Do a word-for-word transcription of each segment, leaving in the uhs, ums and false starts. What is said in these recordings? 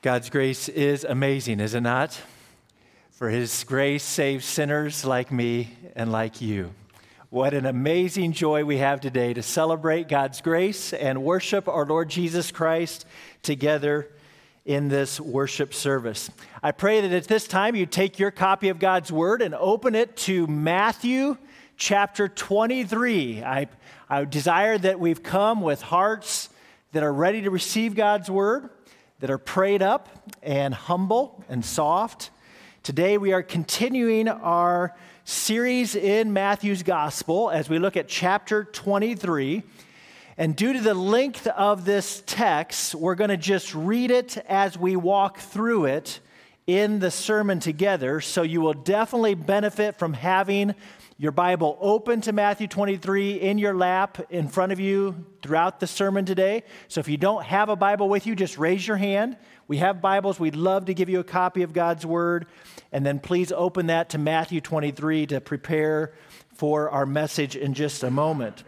God's grace is amazing, is it not? For His grace saves sinners like me and like you. What an amazing joy we have today to celebrate God's grace and worship our Lord Jesus Christ together in this worship service. I pray that at this time you take your copy of God's Word and open it to Matthew chapter twenty-three. I, I desire that we've come with hearts that are ready to receive God's Word, that are prayed up and humble and soft. Today we are continuing our series in Matthew's Gospel as we look at chapter twenty-three. And due to the length of this text, we're going to just read it as we walk through it in the sermon together. So you will definitely benefit from having your Bible open to Matthew twenty-three in your lap in front of you throughout the sermon today. So if you don't have a Bible with you, just raise your hand. We have Bibles. We'd love to give you a copy of God's Word. And then please open that to Matthew twenty-three to prepare for our message in just a moment.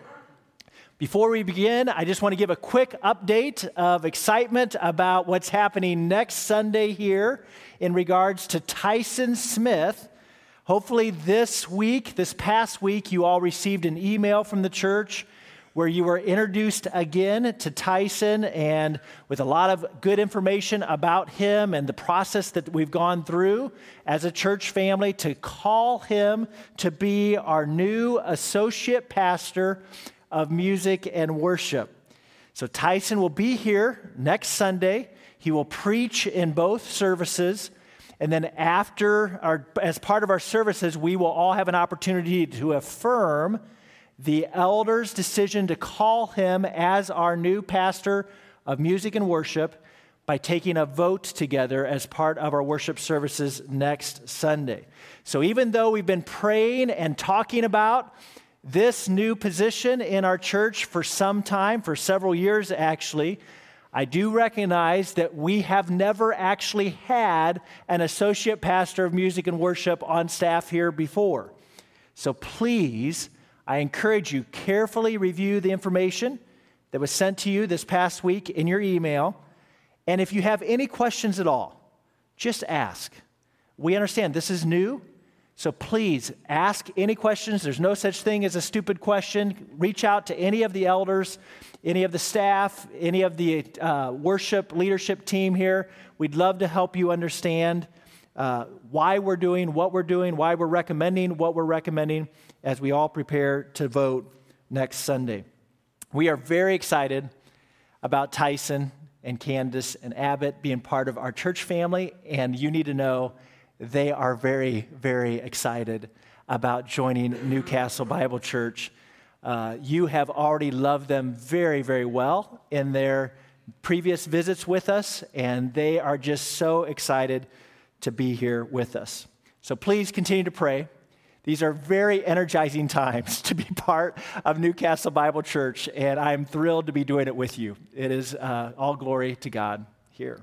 Before we begin, I just want to give a quick update of excitement about what's happening next Sunday here in regards to Tyson Smith. Hopefully this week, this past week, you all received an email from the church where you were introduced again to Tyson and with a lot of good information about him and the process that we've gone through as a church family to call him to be our new associate pastor of music and worship. So Tyson will be here next Sunday. He will preach in both services. And then after, our, as part of our services, we will all have an opportunity to affirm the elders' decision to call him as our new pastor of music and worship by taking a vote together as part of our worship services next Sunday. So even though we've been praying and talking about this new position in our church for some time, for several years actually, I do recognize that we have never actually had an associate pastor of music and worship on staff here before. So please, I encourage you, carefully review the information that was sent to you this past week in your email. And if you have any questions at all, just ask. We understand this is new, so please ask any questions. There's no such thing as a stupid question. Reach out to any of the elders, any of the staff, any of the uh, worship leadership team here. We'd love to help you understand uh, why we're doing what we're doing, why we're recommending what we're recommending as we all prepare to vote next Sunday. We are very excited about Tyson and Candace and Abbott being part of our church family, and you need to know they are very, very excited about joining Newcastle Bible Church. Uh, you have already loved them very, very well in their previous visits with us, and they are just so excited to be here with us. So please continue to pray. These are very energizing times to be part of Newcastle Bible Church, and I'm thrilled to be doing it with you. It is uh, all glory to God here.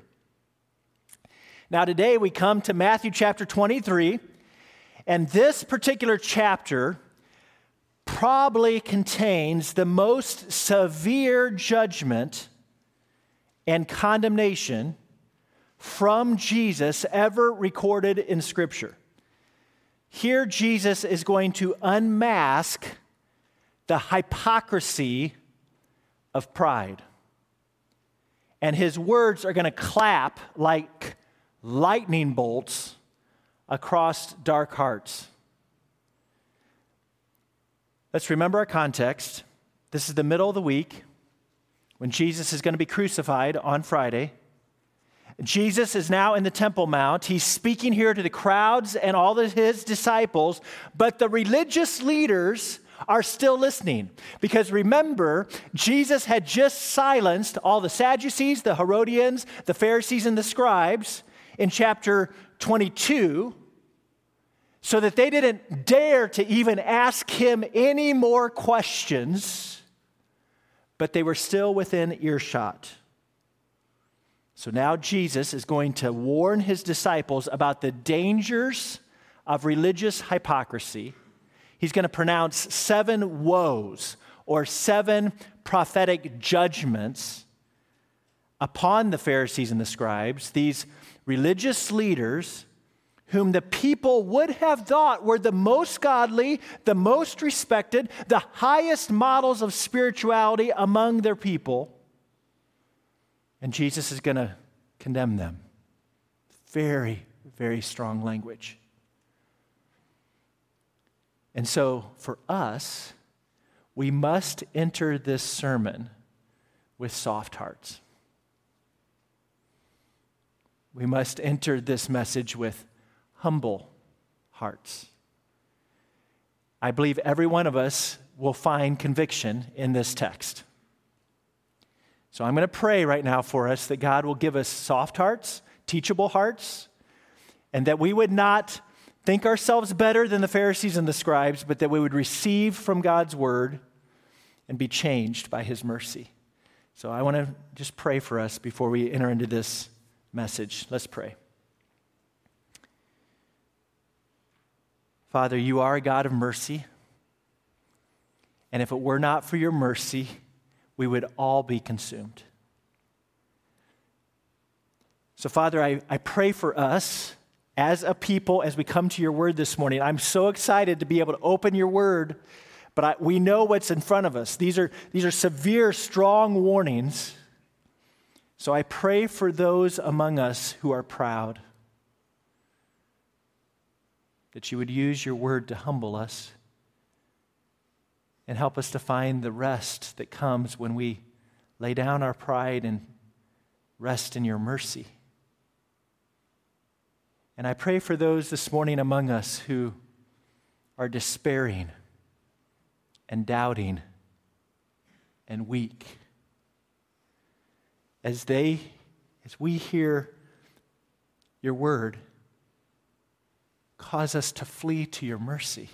Now today we come to Matthew chapter twenty-three, and this particular chapter probably contains the most severe judgment and condemnation from Jesus ever recorded in Scripture. Here Jesus is going to unmask the hypocrisy of pride. And his words are going to clap like lightning bolts across dark hearts. Let's remember our context. This is the middle of the week when Jesus is going to be crucified on Friday. Jesus is now in the Temple Mount. He's speaking here to the crowds and all of his disciples, but the religious leaders are still listening. Because remember, Jesus had just silenced all the Sadducees, the Herodians, the Pharisees, and the scribes in chapter twenty-two, so that they didn't dare to even ask him any more questions, but they were still within earshot. So now Jesus is going to warn his disciples about the dangers of religious hypocrisy. He's going to pronounce seven woes or seven prophetic judgments upon the Pharisees and the scribes, these religious leaders whom the people would have thought were the most godly, the most respected, the highest models of spirituality among their people. And Jesus is going to condemn them. Very, very strong language. And so for us, we must enter this sermon with soft hearts. We must enter this message with humble hearts. I believe every one of us will find conviction in this text. So I'm going to pray right now for us that God will give us soft hearts, teachable hearts, and that we would not think ourselves better than the Pharisees and the scribes, but that we would receive from God's word and be changed by his mercy. So I want to just pray for us before we enter into this message. Let's pray. Father, you are a God of mercy. And if it were not for your mercy, we would all be consumed. So, Father, I, I pray for us as a people as we come to your word this morning. I'm so excited to be able to open your word, but I, we know what's in front of us. These are, these are severe, strong warnings. So I pray for those among us who are proud, that you would use your word to humble us and help us to find the rest that comes when we lay down our pride and rest in your mercy. And I pray for those this morning among us who are despairing and doubting and weak. As they, as we hear your word, cause us to flee to your mercy.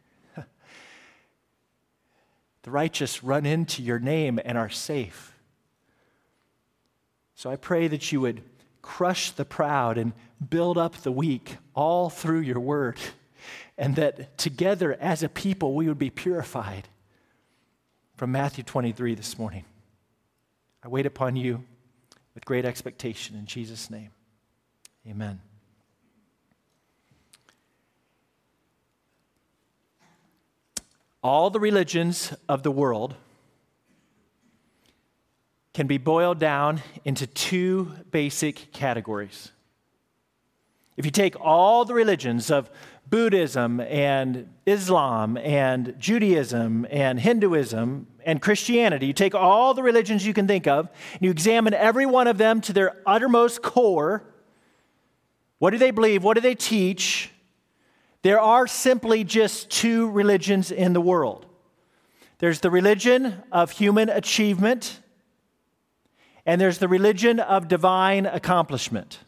The righteous run into your name and are safe. So I pray that you would crush the proud and build up the weak all through your word, and that together as a people we would be purified. From Matthew twenty-three this morning. I wait upon you with great expectation in Jesus' name. Amen. All the religions of the world can be boiled down into two basic categories. If you take all the religions of Buddhism and Islam and Judaism and Hinduism and Christianity, you take all the religions you can think of, and you examine every one of them to their uttermost core. What do they believe? What do they teach? There are simply just two religions in the world. There's the religion of human achievement, and there's the religion of divine accomplishment.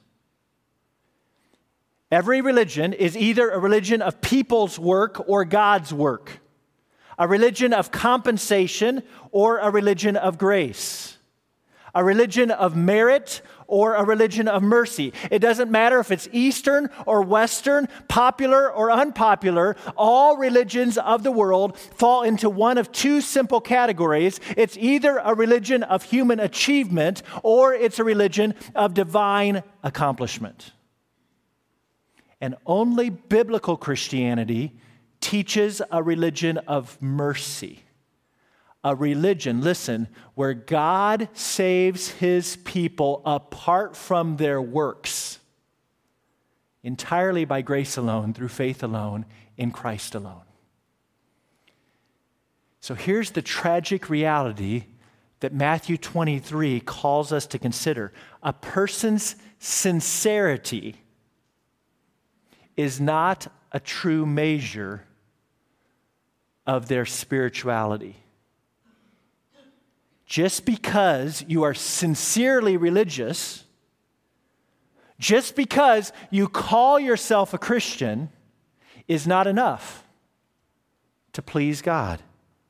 Every religion is either a religion of people's work or God's work, a religion of compensation or a religion of grace, a religion of merit or a religion of mercy. It doesn't matter if it's Eastern or Western, popular or unpopular, all religions of the world fall into one of two simple categories. It's either a religion of human achievement or it's a religion of divine accomplishment. And only biblical Christianity teaches a religion of mercy. A religion, listen, where God saves his people apart from their works, entirely by grace alone, through faith alone, in Christ alone. So here's the tragic reality that Matthew twenty-three calls us to consider. A person's sincerity is not a true measure of their spirituality. Just because you are sincerely religious, just because you call yourself a Christian, is not enough to please God.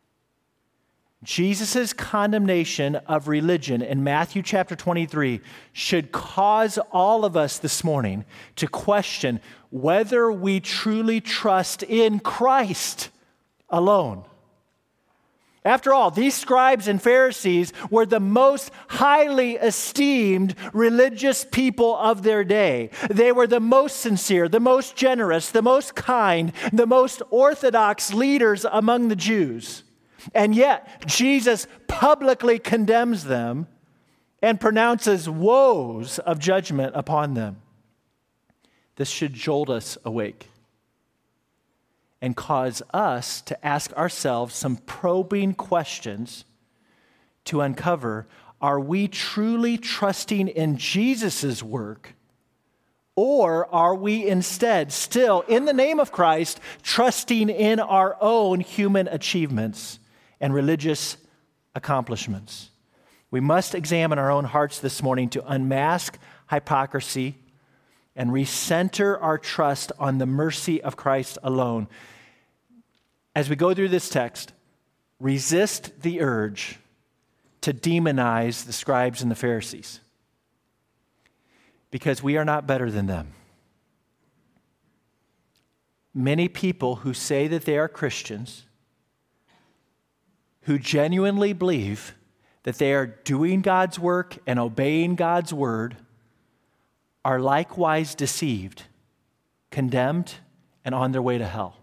Jesus' condemnation of religion in Matthew chapter twenty-three should cause all of us this morning to question whether we truly trust in Christ alone. After all, these scribes and Pharisees were the most highly esteemed religious people of their day. They were the most sincere, the most generous, the most kind, the most orthodox leaders among the Jews. And yet, Jesus publicly condemns them and pronounces woes of judgment upon them. This should jolt us awake and cause us to ask ourselves some probing questions to uncover, are we truly trusting in Jesus' work, or are we instead still, in the name of Christ, trusting in our own human achievements and religious accomplishments? We must examine our own hearts this morning to unmask hypocrisy and recenter our trust on the mercy of Christ alone. As we go through this text, resist the urge to demonize the scribes and the Pharisees, because we are not better than them. Many people who say that they are Christians, who genuinely believe that they are doing God's work and obeying God's word, are likewise deceived, condemned, and on their way to hell.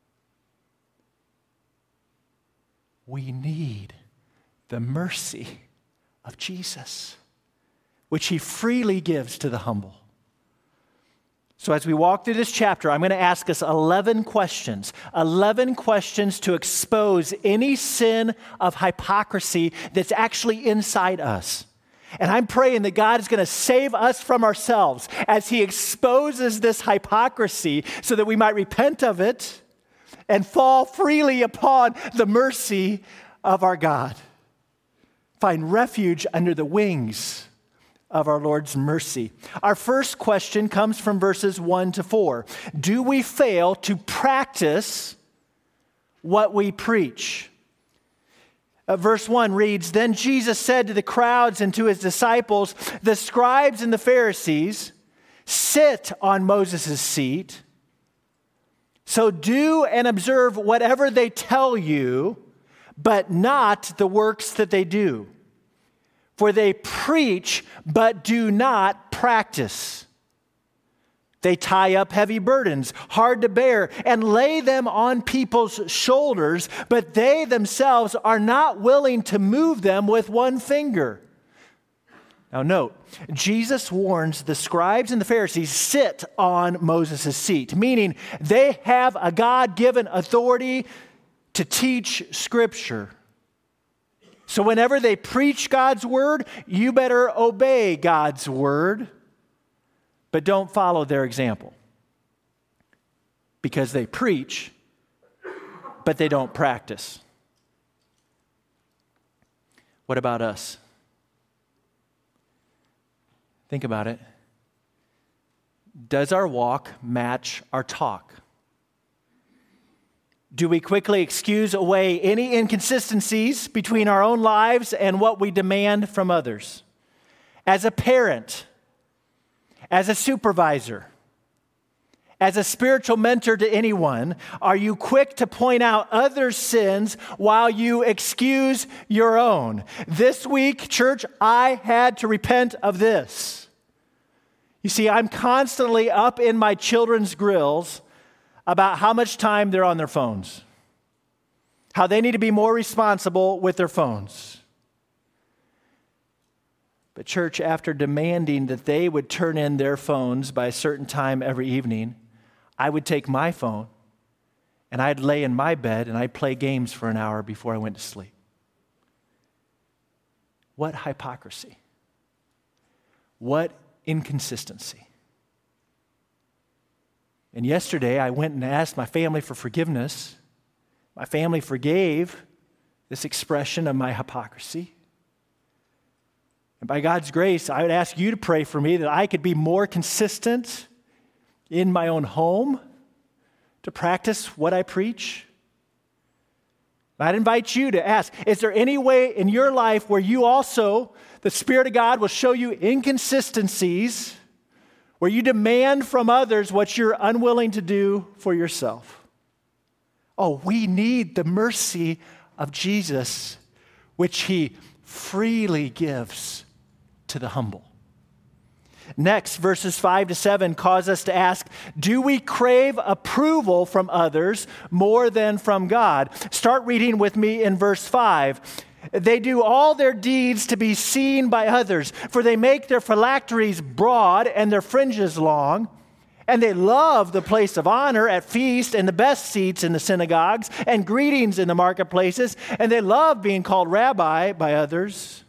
We need the mercy of Jesus, which he freely gives to the humble. So as we walk through this chapter, I'm going to ask us eleven questions, eleven questions to expose any sin of hypocrisy that's actually inside us. And I'm praying that God is going to save us from ourselves as he exposes this hypocrisy so that we might repent of it and fall freely upon the mercy of our God. Find refuge under the wings of our Lord's mercy. Our first question comes from verses one to four. Do we fail to practice what we preach? Uh, verse one reads, Then Jesus said to the crowds and to his disciples, the scribes and the Pharisees sit on Moses' seat. So do and observe whatever they tell you, but not the works that they do. For they preach, but do not practice. They tie up heavy burdens, hard to bear, and lay them on people's shoulders, but they themselves are not willing to move them with one finger. Now note, Jesus warns the scribes and the Pharisees sit on Moses' seat, meaning they have a God-given authority to teach Scripture. So whenever they preach God's word, you better obey God's word, but don't follow their example. Because they preach, but they don't practice. What about us? Think about it. Does our walk match our talk? Do we quickly excuse away any inconsistencies between our own lives and what we demand from others? As a parent, as a supervisor, as a spiritual mentor to anyone, are you quick to point out others' sins while you excuse your own? This week, church, I had to repent of this. You see, I'm constantly up in my children's grills about how much time they're on their phones, how they need to be more responsible with their phones. But church, after demanding that they would turn in their phones by a certain time every evening, I would take my phone and I'd lay in my bed and I'd play games for an hour before I went to sleep. What hypocrisy. What inconsistency. And yesterday I went and asked my family for forgiveness. My family forgave this expression of my hypocrisy. And by God's grace, I would ask you to pray for me that I could be more consistent in my own home to practice what I preach. I'd invite you to ask, is there any way in your life where you also, the Spirit of God will show you inconsistencies, where you demand from others what you're unwilling to do for yourself? Oh, we need the mercy of Jesus, which he freely gives to the humble. Next, verses five to seven cause us to ask, do we crave approval from others more than from God? Start reading with me in verse five. They do all their deeds to be seen by others, for they make their phylacteries broad and their fringes long. And they love the place of honor at feast and the best seats in the synagogues and greetings in the marketplaces. And they love being called rabbi by others.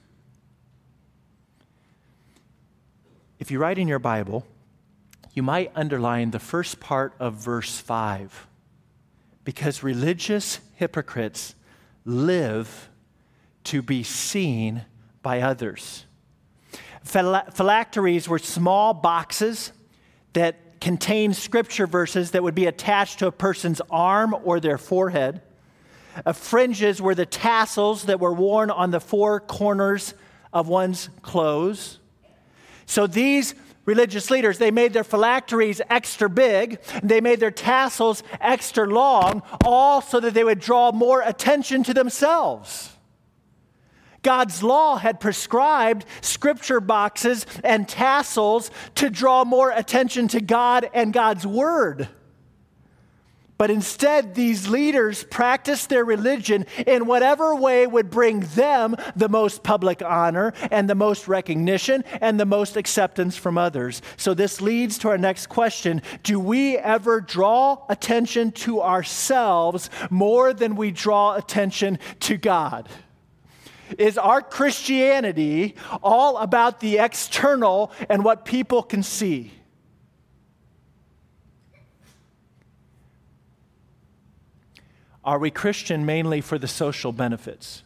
If you write in your Bible, you might underline the first part of verse five, because religious hypocrites live to be seen by others. Phylacteries were small boxes that contained scripture verses that would be attached to a person's arm or their forehead. Uh, fringes were the tassels that were worn on the four corners of one's clothes. So these religious leaders, they made their phylacteries extra big, they made their tassels extra long, all so that they would draw more attention to themselves. God's law had prescribed scripture boxes and tassels to draw more attention to God and God's word. But instead, these leaders practiced their religion in whatever way would bring them the most public honor and the most recognition and the most acceptance from others. So this leads to our next question. Do we ever draw attention to ourselves more than we draw attention to God? Is our Christianity all about the external and what people can see? Are we Christian mainly for the social benefits?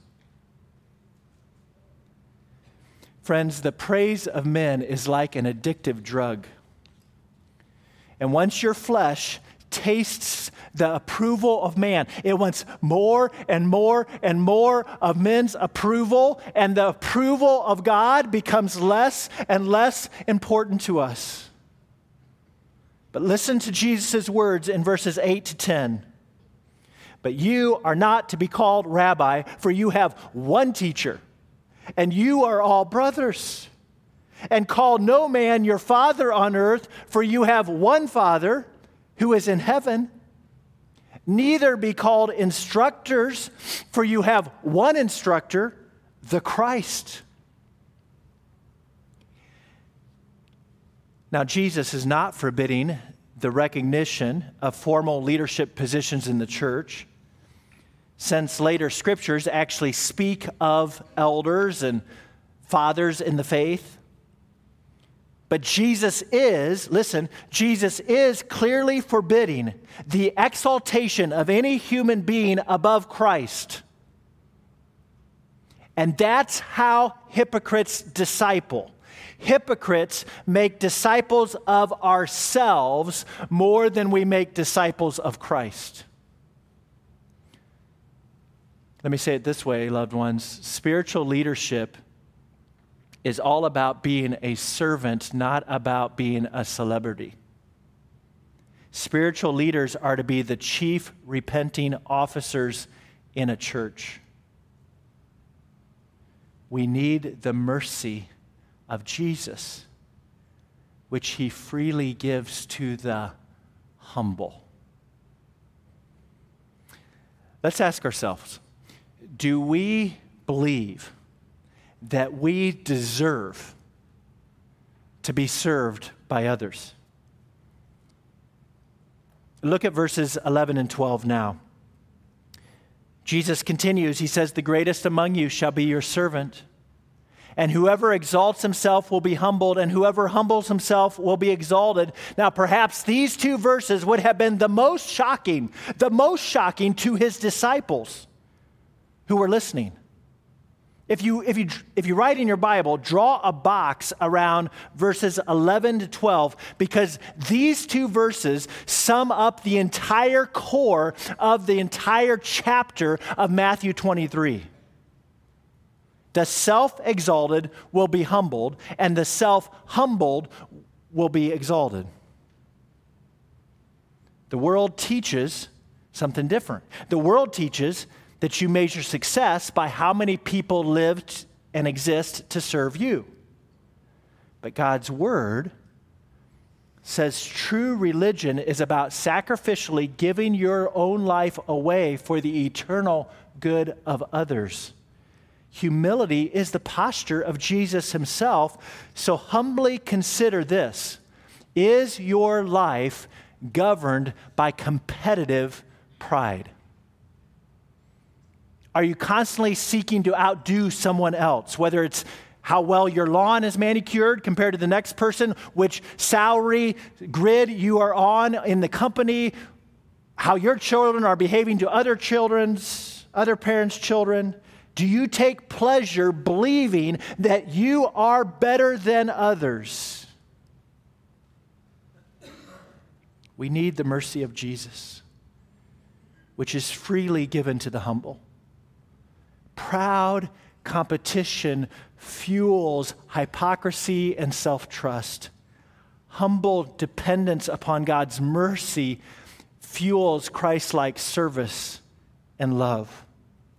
Friends, the praise of men is like an addictive drug. And once your flesh tastes the approval of man, it wants more and more and more of men's approval, and the approval of God becomes less and less important to us. But listen to Jesus' words in verses eight to ten. But you are not to be called rabbi, for you have one teacher, and you are all brothers. And call no man your father on earth, for you have one Father who is in heaven. Neither be called instructors, for you have one instructor, the Christ. Now, Jesus is not forbidding the recognition of formal leadership positions in the church, since later scriptures actually speak of elders and fathers in the faith. But Jesus is, listen, Jesus is clearly forbidding the exaltation of any human being above Christ. And that's how hypocrites disciple. Hypocrites make disciples of ourselves more than we make disciples of Christ. Let me say it this way, loved ones. Spiritual leadership is all about being a servant, not about being a celebrity. Spiritual leaders are to be the chief repenting officers in a church. We need the mercy of Jesus, which he freely gives to the humble. Let's ask ourselves, do we believe that we deserve to be served by others? Look at verses eleven and twelve now. Jesus continues, he says, "The greatest among you shall be your servant. And whoever exalts himself will be humbled, and whoever humbles himself will be exalted." Now, perhaps these two verses would have been the most shocking, the most shocking to his disciples who were listening. If you, if you, if you write in your Bible, draw a box around verses eleven to twelve, because these two verses sum up the entire core of the entire chapter of Matthew twenty-three. The self-exalted will be humbled, and the self-humbled will be exalted. The world teaches something different. The world teaches that you measure success by how many people lived and exist to serve you. But God's word says true religion is about sacrificially giving your own life away for the eternal good of others. Humility is the posture of Jesus himself. So humbly consider this. Is your life governed by competitive pride? Are you constantly seeking to outdo someone else, whether it's how well your lawn is manicured compared to the next person, which salary grid you are on in the company, how your children are behaving to other children's, other parents' children? Do you take pleasure believing that you are better than others? We need the mercy of Jesus, which is freely given to the humble. Proud competition fuels hypocrisy and self-trust. Humble dependence upon God's mercy fuels Christ-like service and love.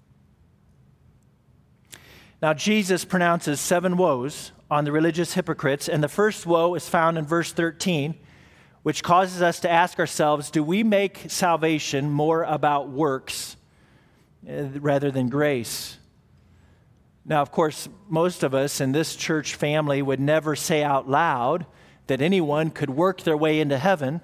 Now, Jesus pronounces seven woes on the religious hypocrites, and the first woe is found in verse thirteen, which causes us to ask ourselves, do we make salvation more about works rather than grace? Now, of course, most of us in this church family would never say out loud that anyone could work their way into heaven.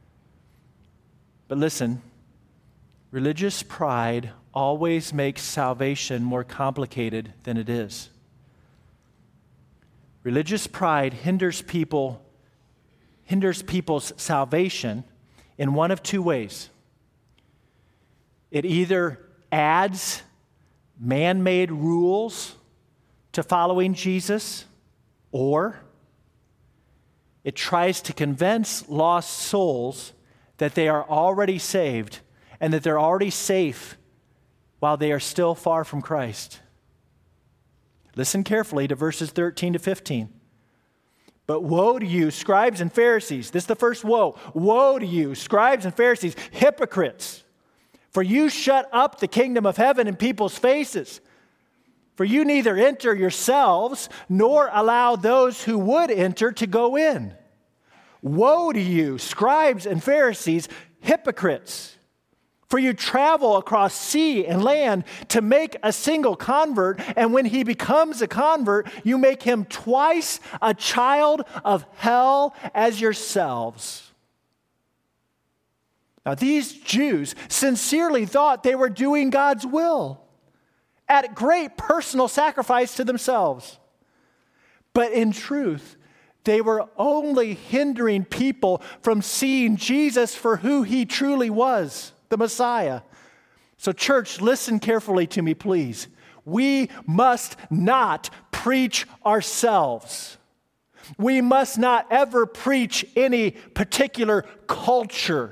But listen, religious pride always makes salvation more complicated than it is. Religious pride hinders people, hinders people's salvation in one of two ways. It either adds man-made rules to following Jesus, or it tries to convince lost souls that they are already saved and that they're already safe while they are still far from Christ. Listen carefully to verses thirteen to fifteen. But woe to you, scribes and Pharisees. This is the first woe. Woe to you, scribes and Pharisees, hypocrites. For you shut up the kingdom of heaven in people's faces. For you neither enter yourselves, nor allow those who would enter to go in. Woe to you, scribes and Pharisees, hypocrites! For you travel across sea and land to make a single convert, and when he becomes a convert, you make him twice a child of hell as yourselves. Now, these Jews sincerely thought they were doing God's will at great personal sacrifice to themselves. But in truth, they were only hindering people from seeing Jesus for who he truly was, the Messiah. So, church, listen carefully to me, please. We must not preach ourselves. We must not ever preach any particular culture.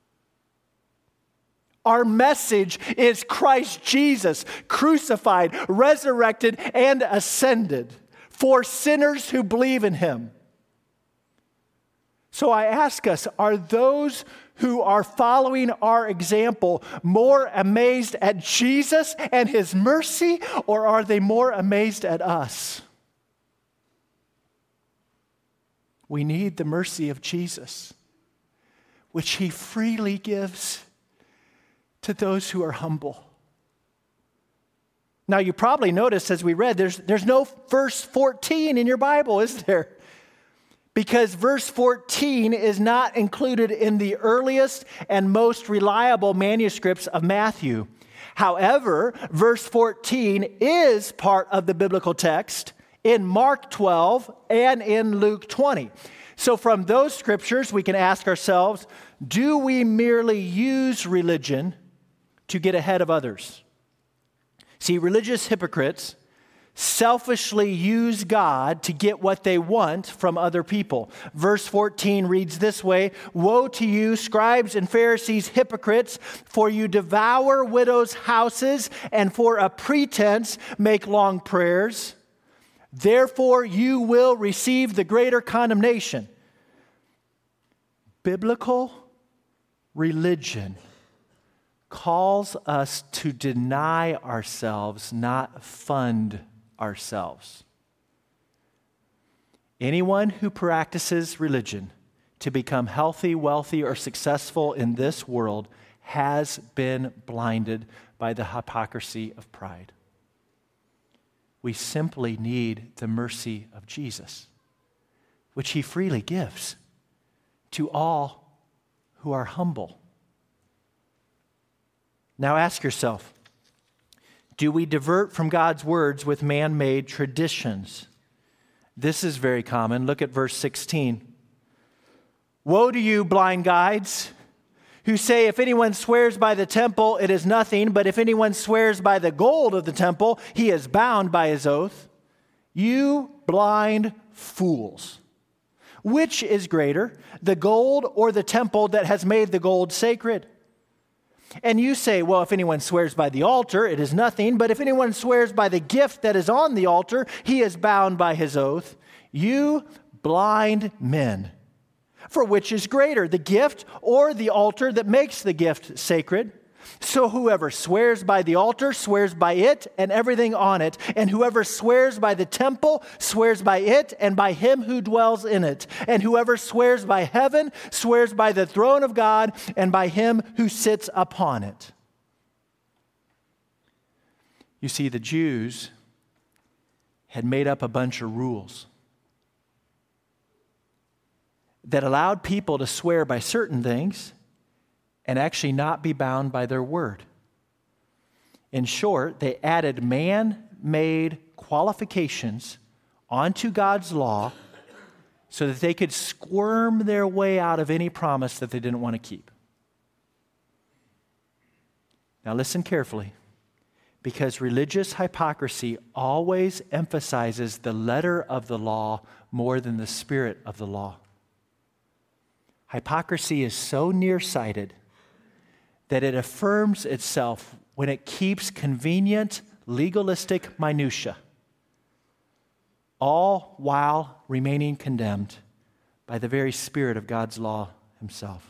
Our message is Christ Jesus, crucified, resurrected, and ascended for sinners who believe in him. So I ask us, are those who are following our example more amazed at Jesus and his mercy, or are they more amazed at us? We need the mercy of Jesus, which he freely gives to those who are humble. Now, you probably noticed as we read, there's, there's no verse fourteen in your Bible, is there? Because verse fourteen is not included in the earliest and most reliable manuscripts of Matthew. However, verse fourteen is part of the biblical text in Mark twelve and in Luke twenty. So from those scriptures, we can ask ourselves, do we merely use religion to get ahead of others? See, religious hypocrites selfishly use God to get what they want from other people. Verse fourteen reads this way, "Woe to you, scribes and Pharisees, hypocrites, for you devour widows' houses and for a pretense make long prayers. Therefore you will receive the greater condemnation." Biblical religion calls us to deny ourselves, not fund ourselves. Anyone who practices religion to become healthy, wealthy, or successful in this world has been blinded by the hypocrisy of pride. We simply need the mercy of Jesus, which he freely gives to all who are humble. Now ask yourself, do we divert from God's words with man-made traditions? This is very common. Look at verse sixteen. Woe to you, blind guides, who say, if anyone swears by the temple, it is nothing, but if anyone swears by the gold of the temple, he is bound by his oath. You blind fools. Which is greater, the gold or the temple that has made the gold sacred? And you say, well, if anyone swears by the altar, it is nothing, but if anyone swears by the gift that is on the altar, he is bound by his oath. You blind men. For which is greater, the gift or the altar that makes the gift sacred? So whoever swears by the altar swears by it and everything on it. And whoever swears by the temple swears by it and by him who dwells in it. And whoever swears by heaven swears by the throne of God and by him who sits upon it. You see, the Jews had made up a bunch of rules that allowed people to swear by certain things and actually not be bound by their word. In short, they added man-made qualifications onto God's law so that they could squirm their way out of any promise that they didn't want to keep. Now listen carefully, because religious hypocrisy always emphasizes the letter of the law more than the spirit of the law. Hypocrisy is so nearsighted that it affirms itself when it keeps convenient, legalistic minutia, all while remaining condemned by the very spirit of God's law himself.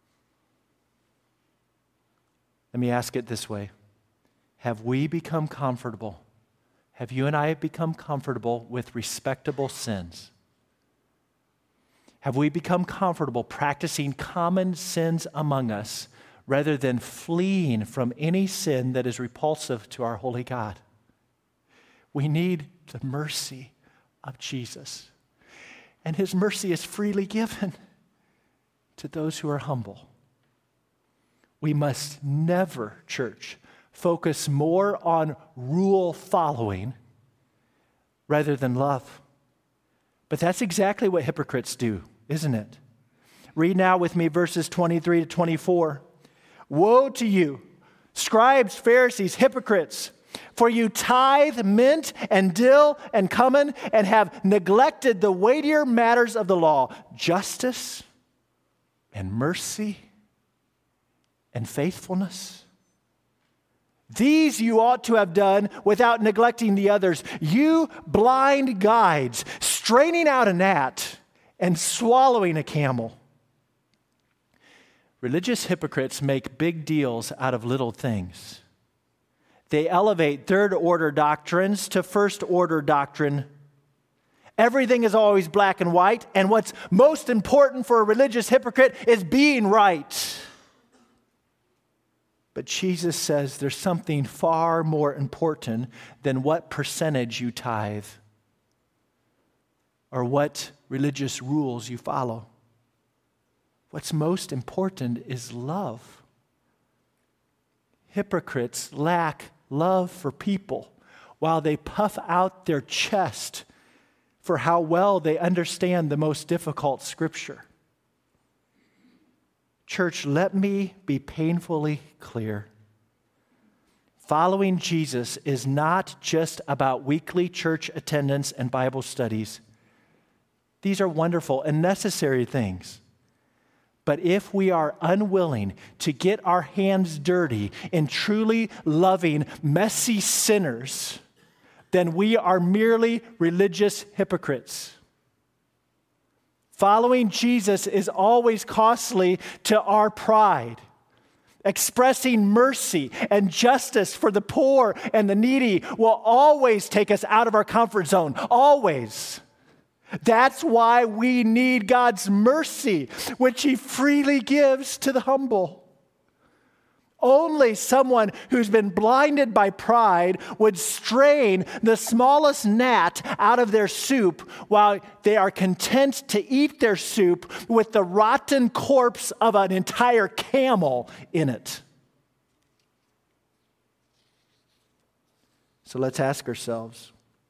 Let me ask it this way. Have we become comfortable? Have you and I become comfortable with respectable sins? Have we become comfortable practicing common sins among us rather than fleeing from any sin that is repulsive to our holy God? We need the mercy of Jesus. And his mercy is freely given to those who are humble. We must never, church, focus more on rule following rather than love. But that's exactly what hypocrites do, isn't it? Read now with me verses twenty-three to twenty-four. Woe to you, scribes, Pharisees, hypocrites, for you tithe mint and dill and cumin and have neglected the weightier matters of the law, justice and mercy and faithfulness. These you ought to have done without neglecting the others. You blind guides, straining out a gnat and swallowing a camel. Religious hypocrites make big deals out of little things. They elevate third-order doctrines to first-order doctrine. Everything is always black and white, and what's most important for a religious hypocrite is being right. But Jesus says there's something far more important than what percentage you tithe or what religious rules you follow. What's most important is love. Hypocrites lack love for people while they puff out their chest for how well they understand the most difficult scripture. Church, let me be painfully clear. Following Jesus is not just about weekly church attendance and Bible studies. These are wonderful and necessary things. But if we are unwilling to get our hands dirty in truly loving, messy sinners, then we are merely religious hypocrites. Following Jesus is always costly to our pride. expressing mercy and justice for the poor and the needy will always take us out of our comfort zone, always. That's why we need God's mercy, which He freely gives to the humble. Only someone who's been blinded by pride would strain the smallest gnat out of their soup while they are content to eat their soup with the rotten corpse of an entire camel in it. So let's ask ourselves,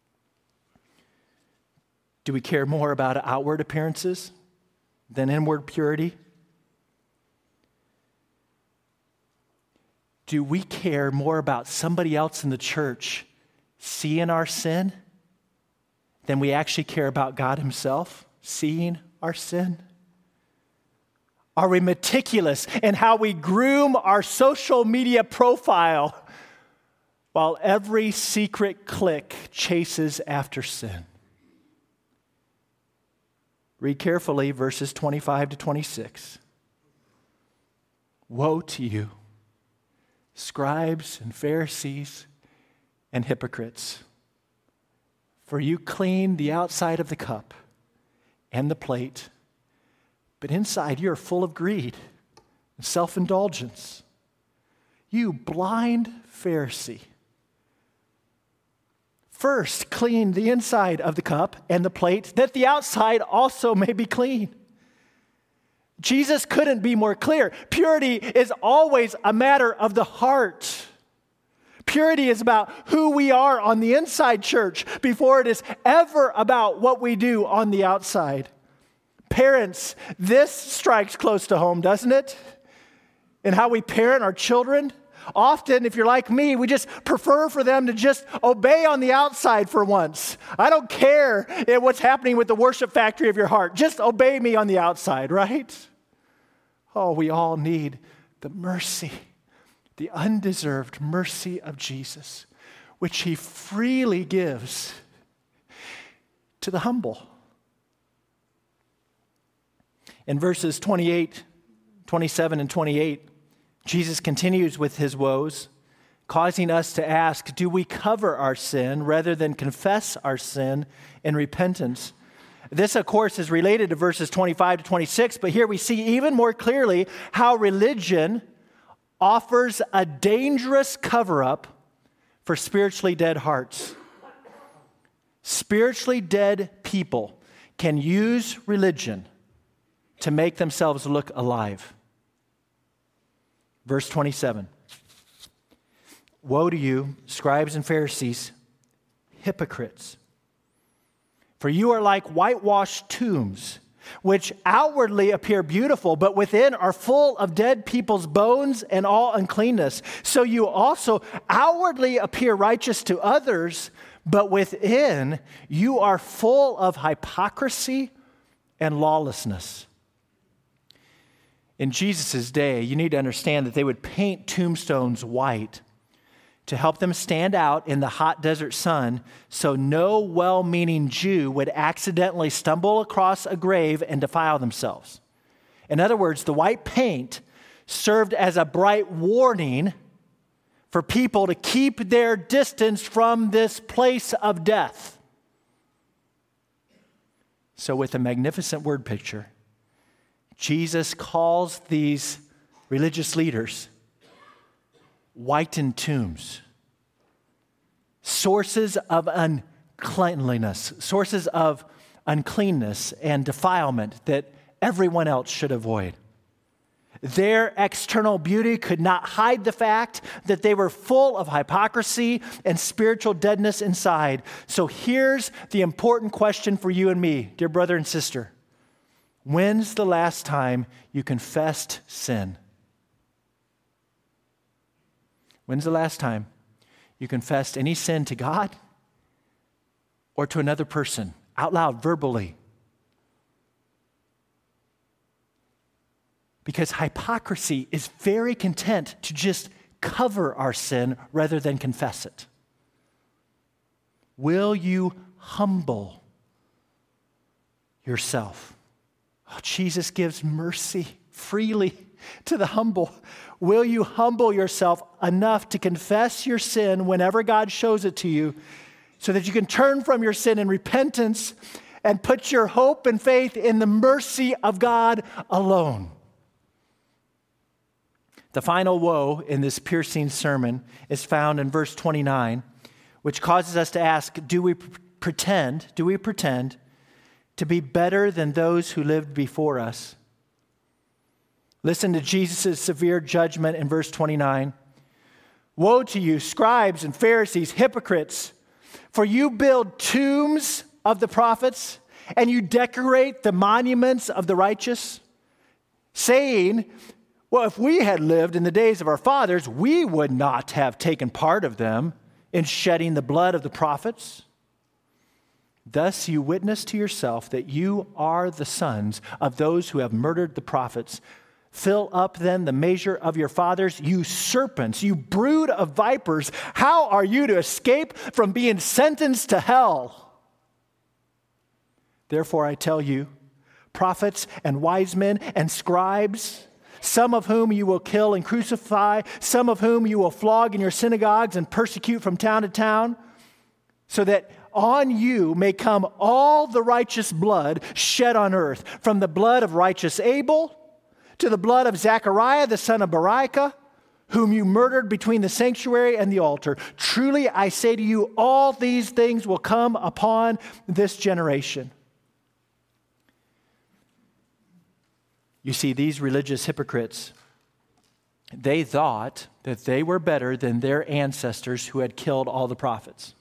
do we care more about outward appearances than inward purity? Do we care more about somebody else in the church seeing our sin than we actually care about God Himself seeing our sin? Are we meticulous in how we groom our social media profile while every secret click chases after sin? Read carefully verses twenty-five to twenty-six. Woe to you, scribes and Pharisees and hypocrites, for you clean the outside of the cup and the plate, but inside you are full of greed and self-indulgence. You blind Pharisee, first clean the inside of the cup and the plate, that the outside also may be clean. Jesus couldn't be more clear. Purity is always a matter of the heart. Purity is about who we are on the inside, church, before it is ever about what we do on the outside. Parents, this strikes close to home, doesn't it? In how we parent our children. Often, if you're like me, we just prefer for them to just obey on the outside for once. I don't care what's happening with the worship factory of your heart. Just obey me on the outside, right? Oh, we all need the mercy, the undeserved mercy of Jesus, which He freely gives to the humble. In verses twenty-eight, twenty-seven, and twenty-eight, Jesus continues with His woes, causing us to ask, do we cover our sin rather than confess our sin in repentance? This, of course, is related to verses twenty-five to twenty-six, but here we see even more clearly how religion offers a dangerous cover-up for spiritually dead hearts. Spiritually dead people can use religion to make themselves look alive. Verse twenty-seven, woe to you, scribes and Pharisees, hypocrites! For you are like whitewashed tombs, which outwardly appear beautiful, but within are full of dead people's bones and all uncleanness. So you also outwardly appear righteous to others, but within you are full of hypocrisy and lawlessness. In Jesus' day, you need to understand that they would paint tombstones white to help them stand out in the hot desert sun so no well-meaning Jew would accidentally stumble across a grave and defile themselves. In other words, the white paint served as a bright warning for people to keep their distance from this place of death. So with a magnificent word picture, Jesus calls these religious leaders whitened tombs, sources of uncleanliness, sources of uncleanness and defilement that everyone else should avoid. Their external beauty could not hide the fact that they were full of hypocrisy and spiritual deadness inside. So here's the important question for you and me, dear brother and sister. When's the last time you confessed sin? When's the last time you confessed any sin to God or to another person, out loud, verbally? Because hypocrisy is very content to just cover our sin rather than confess it. Will you humble yourself? Oh, Jesus gives mercy freely To the humble, will you humble yourself enough to confess your sin whenever God shows it to you so that you can turn from your sin in repentance and put your hope and faith in the mercy of God alone? The final woe in this piercing sermon is found in verse twenty-nine, which causes us to ask, do we pretend, do we pretend to be better than those who lived before us? Listen to Jesus' severe judgment in verse twenty-nine. Woe to you, scribes and Pharisees, hypocrites, for you build tombs of the prophets and you decorate the monuments of the righteous, saying, well, if we had lived in the days of our fathers, we would not have taken part of them in shedding the blood of the prophets. Thus you witness to yourself that you are the sons of those who have murdered the prophets. Fill up then the measure of your fathers, you serpents, you brood of vipers. How are you to escape from being sentenced to hell? Therefore I tell you, prophets and wise men and scribes, some of whom you will kill and crucify, some of whom you will flog in your synagogues and persecute from town to town, so that on you may come all the righteous blood shed on earth, from the blood of righteous Abel to the blood of Zechariah, the son of Barachiah, whom you murdered between the sanctuary and the altar. Truly I say to you, all these things will come upon this generation. You see, these religious hypocrites, they thought that they were better than their ancestors who had killed all the prophets.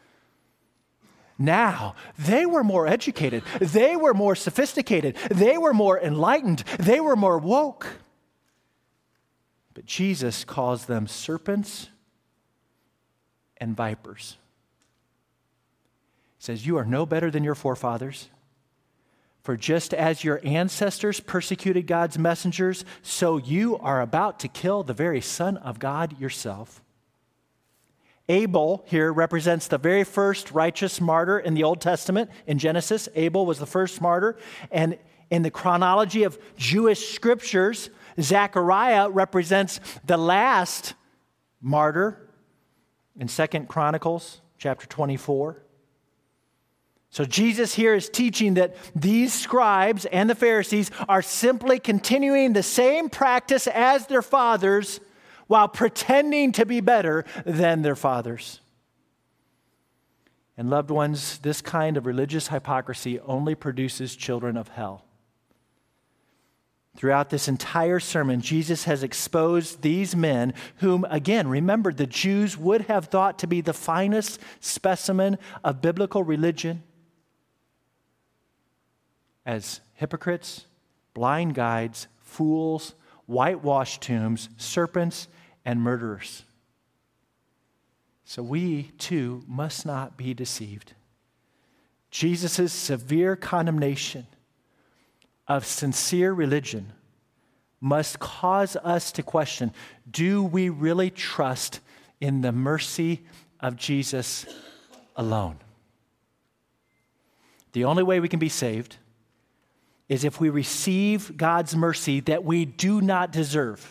Now, they were more educated. They were more sophisticated. They were more enlightened. They were more woke. But Jesus calls them serpents and vipers. He says, you are no better than your forefathers. For just as your ancestors persecuted God's messengers, so you are about to kill the very Son of God yourself. Abel here represents the very first righteous martyr in the Old Testament. In Genesis, Abel was the first martyr. And in the chronology of Jewish scriptures, Zechariah represents the last martyr in Second Chronicles chapter twenty-four. So Jesus here is teaching that these scribes and the Pharisees are simply continuing the same practice as their fathers while pretending to be better than their fathers. And loved ones, this kind of religious hypocrisy only produces children of hell. Throughout this entire sermon, Jesus has exposed these men whom, again, remember, the Jews would have thought to be the finest specimen of biblical religion, as hypocrites, blind guides, fools, whitewashed tombs, serpents, and murderers. So we, too, must not be deceived. Jesus' severe condemnation of sincere religion must cause us to question, do we really trust in the mercy of Jesus alone? The only way we can be saved is if we receive God's mercy that we do not deserve.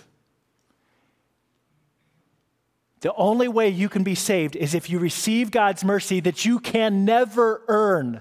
The only way you can be saved is if you receive God's mercy that you can never earn.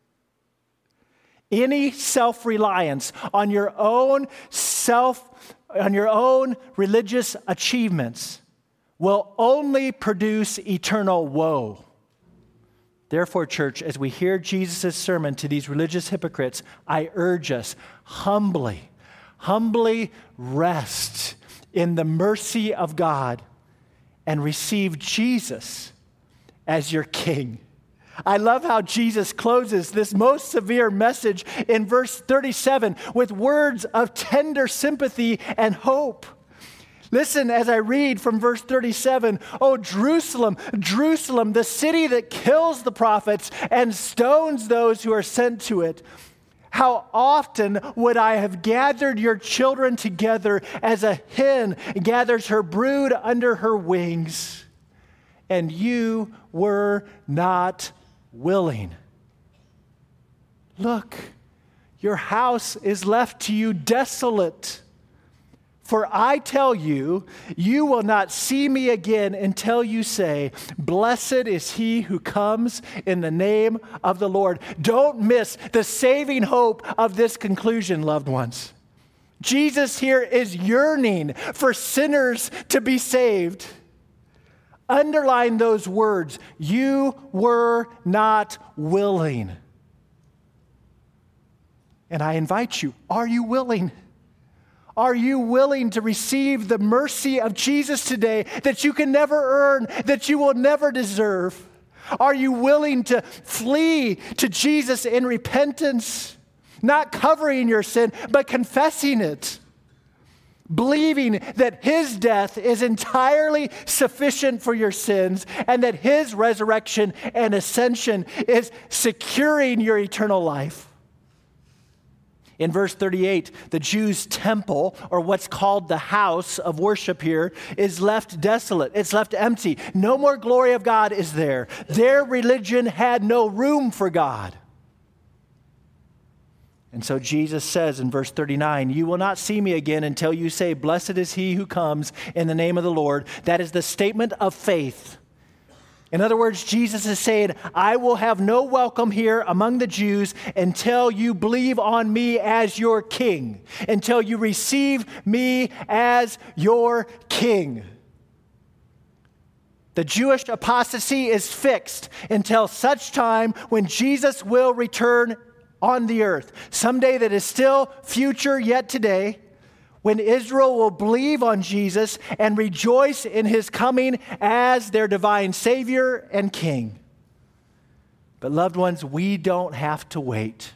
Any self-reliance on your own self, on your own religious achievements will only produce eternal woe. Therefore, church, as we hear Jesus' sermon to these religious hypocrites, I urge us humbly, humbly rest in the mercy of God and receive Jesus as your King. I love how Jesus closes this most severe message in verse thirty-seven with words of tender sympathy and hope. Listen as I read from verse thirty-seven. Oh, Jerusalem, Jerusalem, the city that kills the prophets and stones those who are sent to it. How often would I have gathered your children together as a hen gathers her brood under her wings, and you were not willing. Look, your house is left to you desolate. For I tell you, you will not see me again until you say, blessed is he who comes in the name of the Lord. Don't miss the saving hope of this conclusion, loved ones. Jesus here is yearning for sinners to be saved. Underline those words. You were not willing. And I invite you, are you willing? Are you willing to receive the mercy of Jesus today that you can never earn, that you will never deserve? Are you willing to flee to Jesus in repentance, not covering your sin, but confessing it, believing that his death is entirely sufficient for your sins and that his resurrection and ascension is securing your eternal life? In verse thirty-eight, the Jews' temple, or what's called the house of worship here, is left desolate. It's left empty. No more glory of God is there. Their religion had no room for God. And so Jesus says in verse thirty-nine, you will not see me again until you say, blessed is he who comes in the name of the Lord. That is the statement of faith. In other words, Jesus is saying, I will have no welcome here among the Jews until you believe on me as your king, until you receive me as your king. The Jewish apostasy is fixed until such time when Jesus will return on the earth. Someday that is still future yet today, when Israel will believe on Jesus and rejoice in his coming as their divine Savior and King. But loved ones, we don't have to wait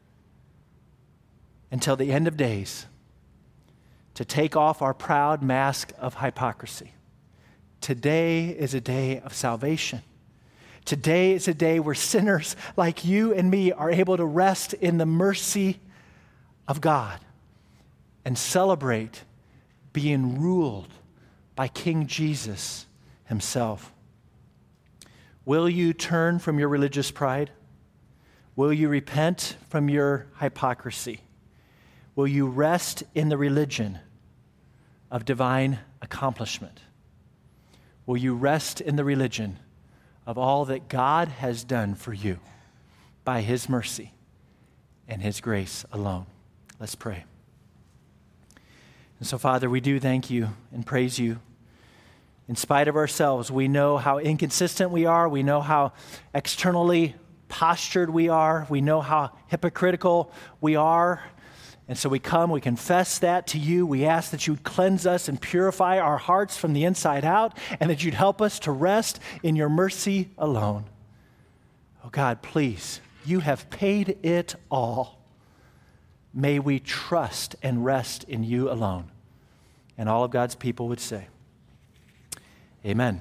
until the end of days to take off our proud mask of hypocrisy. Today is a day of salvation. Today is a day where sinners like you and me are able to rest in the mercy of God and celebrate being ruled by King Jesus himself. Will you turn from your religious pride? Will you repent from your hypocrisy? Will you rest in the religion of divine accomplishment? Will you rest in the religion of all that God has done for you by his mercy and his grace alone? Let's pray. And so, Father, we do thank you and praise you. In spite of ourselves, we know how inconsistent we are. We know how externally postured we are. We know how hypocritical we are. And so we come, we confess that to you. We ask that you would cleanse us and purify our hearts from the inside out, and that you'd help us to rest in your mercy alone. Oh God, please, you have paid it all. May we trust and rest in you alone. And all of God's people would say, amen.